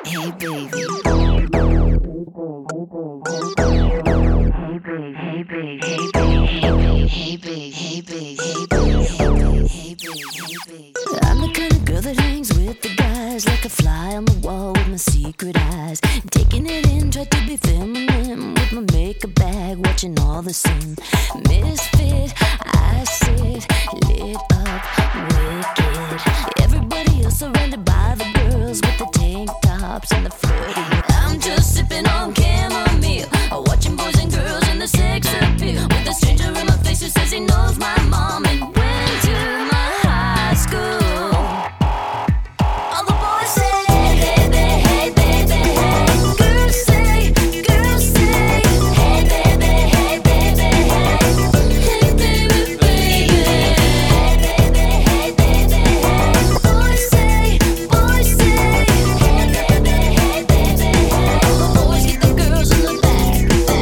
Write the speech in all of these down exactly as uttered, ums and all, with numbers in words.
hey baby. Hey baby, hey baby, hey baby, hey baby, hey baby, hey baby, hey baby, hey baby, hey baby. I'm the kind of girl that hangs with the guys like a fly on the wall with my secret eyes. Taking it in, try to be feminine with my makeup bag, watching all the same. Misfit, I sit lit up, wicked. Everybody else surrounded by the girls with the tank tops and the flirty. I'm just sipping on chamomile, watching boys and girls in the sex appeal. With a stranger in my face who says he knows my mom and went to my high school. All the boys say, hey baby, hey baby, hey. Girls say, girls say, hey baby, hey baby, hey. Hey baby, baby. Hey baby, hey baby, hey. Boys say, boys say, hey baby, hey baby, hey. All the boys get the girls in the back.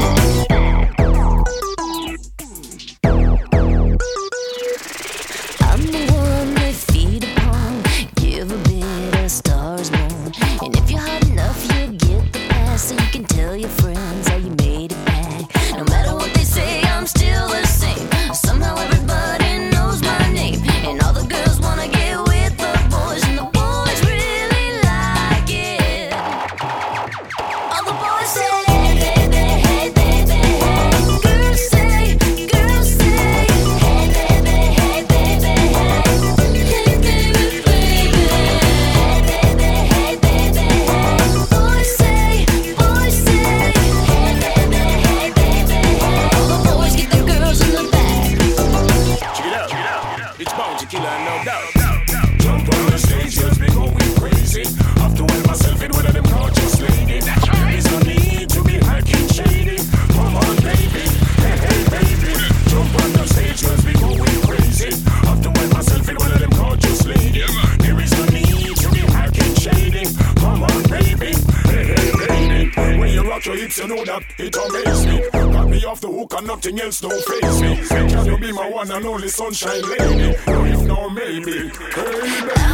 I'm the one they feed upon, give a bit of stars more. And if you're hot enough, you'll get the pass, so you can tell your friends how you made it back. No matter what they say, I'm still the same. Somehow everybody knows my name, and all the girls wanna get with the boys, and the boys really like it. All the boys say, hey baby, hey baby, hey. Girls say, girls say, hey baby, hey baby, hey. Hey baby, baby. Hey baby, hey baby, hey. Boys say, boys say, hey baby, hey baby, hey. All the boys get their girls in the back. Check it out, check it out. It's Bounty Killer, no doubt. Jump on the stage, just be going crazy. Have to wear myself in one of them gorgeous ladies. There is no need to be hacking shady. Come on, baby, hey, hey, baby. Jump on the stage, just be going crazy. Have to wear myself in one of them gorgeous ladies. There is no need to be hacking shady. Come on, baby, hey, hey, baby. When you rock your hips, you know that it amazes me. Got me off the hook and nothing else don't face me. Can you be my one and only sunshine lady? No, if no, maybe. Hey, baby.